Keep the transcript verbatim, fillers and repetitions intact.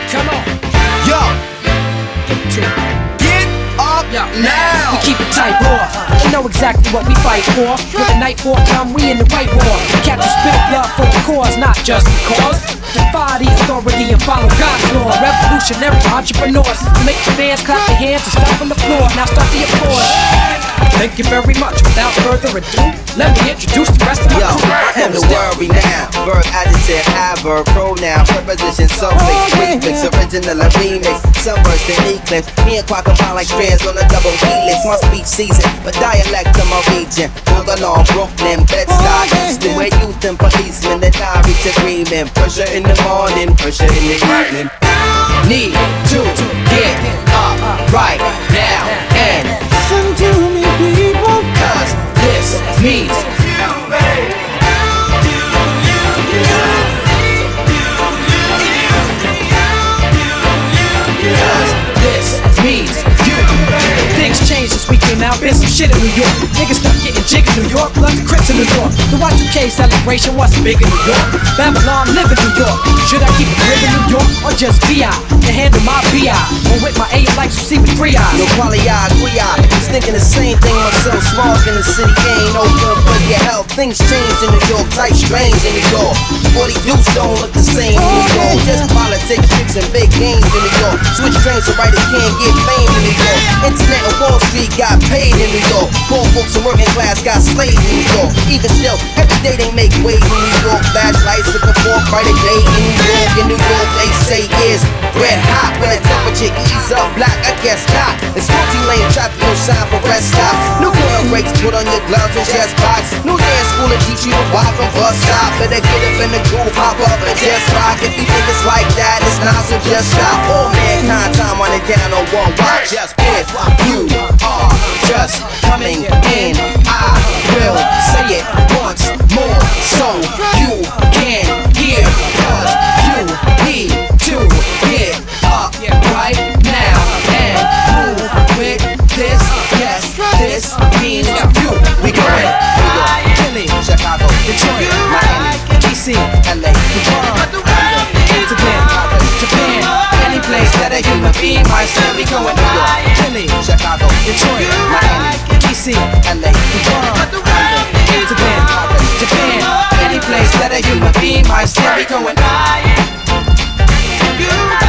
Come on. Yo, get up Yo, now. we keep it tight, raw. We know exactly what we fight for. When the nightfall come, we in the right war. Catch a spit of blood for the cause, not just because. Defy the authority and follow God's law. Revolutionary entrepreneurs. Make your fans clap their hands and stop on the floor. Now start the applause. Thank you very much. Without further ado, let me introduce the rest of my Yo, crew. I am the world renowned. Verb, adjective, adverb, pronoun, preposition, suffix, prefix, original and remix. Some words than eclipse. Me and Quack combine like strands on a double helix. My speech season, but dialect of my region. Hold along, Brooklyn, Bed-Stuy, Houston, where youth and policemen that I reach agreement. Pressure in the morning, pressure in the evening. Need to get up right now and Listen to me, people. cause this means cause this means you. Things changed since we came out. Been some shit in New York. Niggas start getting jig in New York. Love the Crips in New York. The Y two K celebration wasn't big in New York. Babylon live in New York. Should I keep it real in New York or just B I and handle my B I? Or with my A like you see with three eyes. No quality, I agree, I was thinking the same thing myself. Smog in the city ain't no good for your health. Things change in New York, tight strange in New York. forty dudes don't look the same in New York. Just politics, chicks, and big games in New York. Switch trains so writers can't get fame in New York. Internet and Wall Street got paid in New York. Poor folks and working class got slaved in New York. Even still, every day they make waves in New York. Flashlights with the fourth brighter day in New York. In New York, they say is red hot. When the temperature ease up black, I guess not. It's multi-lane traffic, no sign for rest stops. New corner brakes, put on your gloves and chest box. New dance school to teach you to walk and bus stop. Better get up in the groove, hop up and just rock. If you think it's like that, it's not, so just stop. All mankind, time on it down on one watch. Just if you are just coming in, I will say it once more so you can hear. Cause you need to get up right now and move with this. Yes, this means you. We going New York, Philly, Chicago, Detroit, Miami, D C, L A, Amsterdam, Japan, any place that a human being might stand. We going New York, Philly, Chicago, Detroit, Miami, D C, L A, Amsterdam, Japan, any place that a human being might stand. We going.